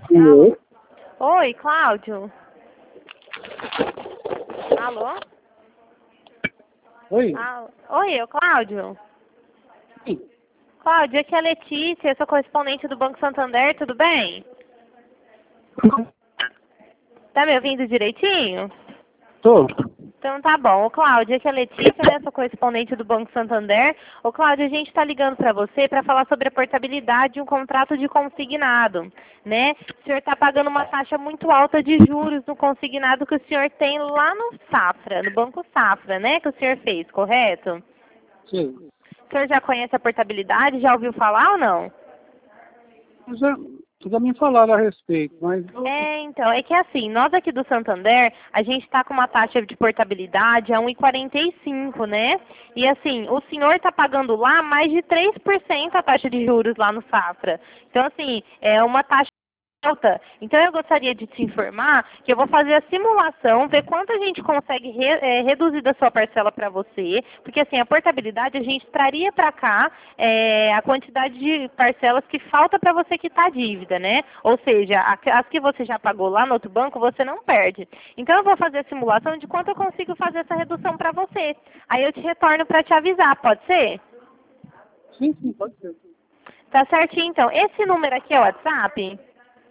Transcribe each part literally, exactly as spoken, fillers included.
Alô? Oi, Cláudio. Alô? Oi? Ah, oi, é o Cláudio. Sim. Cláudio, aqui é a Letícia, eu sou correspondente do Banco Santander, tudo bem? Tá me ouvindo direitinho? Tô. Então tá bom. Ô, Cláudio, aqui é a Letícia, né? Sou correspondente do Banco Santander. Ô, Cláudio, a gente está ligando para você para falar sobre a portabilidade de um contrato de consignado, né? O senhor está pagando uma taxa muito alta de juros no consignado que o senhor tem lá no Safra, no Banco Safra, né? Que o senhor fez, correto? Sim. O senhor já conhece a portabilidade? Já ouviu falar ou não? Já, já me falaram a respeito, mas... eu- É, então, é que assim, nós aqui do Santander, a gente está com uma taxa de portabilidade a um vírgula quarenta e cinco, né? E assim, o senhor está pagando lá mais de três por cento a taxa de juros lá no Safra. Então, assim, é uma taxa alta. Então, eu gostaria de te informar que eu vou fazer a simulação, ver quanto a gente consegue re, é, reduzir da sua parcela para você, porque assim, a portabilidade a gente traria para cá é, a quantidade de parcelas que falta para você quitar a dívida, né? Ou seja, a- as que você já pagou lá no outro banco, você não perde. Então, eu vou fazer a simulação de quanto eu consigo fazer essa redução para você. Aí eu te retorno para te avisar, pode ser? Sim, sim, pode ser. Tá certinho, então. Esse número aqui é o WhatsApp?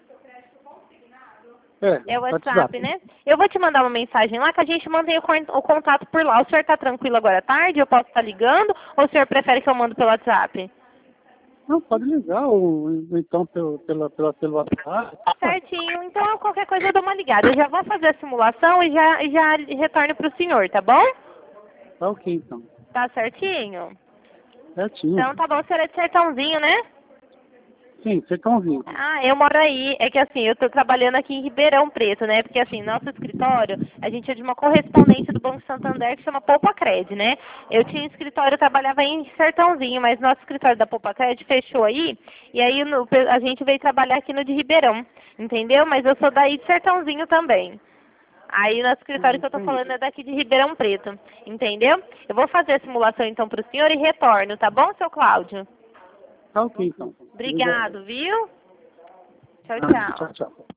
É, É o WhatsApp, WhatsApp. né? Eu vou te mandar uma mensagem lá que a gente mantém o, con- o contato por lá. O senhor está tranquilo agora à tarde? Eu posso estar ligando? Ou o senhor prefere que eu mando pelo WhatsApp? Não, pode ligar, ou, ou então pelo, pela, pela, pelo WhatsApp. Certinho. Então, qualquer coisa eu dou uma ligada. Eu já vou fazer a simulação e já, e já retorno para o senhor, tá bom? Tá ok, então. Tá certinho? Certinho. Então, tá bom. O senhor é de Sertãozinho, né? Sim, você tá ouvindo. Ah, eu moro aí. É que assim, eu estou trabalhando aqui em Ribeirão Preto, né? Porque assim, nosso escritório, a gente é de uma correspondência do Banco Santander que chama Poupacred, né? Eu tinha escritório, eu trabalhava em Sertãozinho, mas nosso escritório da Poupacred fechou aí, e aí no- a gente veio trabalhar aqui no de Ribeirão, entendeu? Mas eu sou daí de Sertãozinho também. Aí nosso escritório que eu tô Entendi. falando é daqui de Ribeirão Preto, entendeu? Eu vou fazer a simulação então para o senhor e retorno, tá bom, seu Cláudio? Tá ok, então. Obrigado. Obrigado, viu? Tchau, Ah, tchau, tchau. tchau.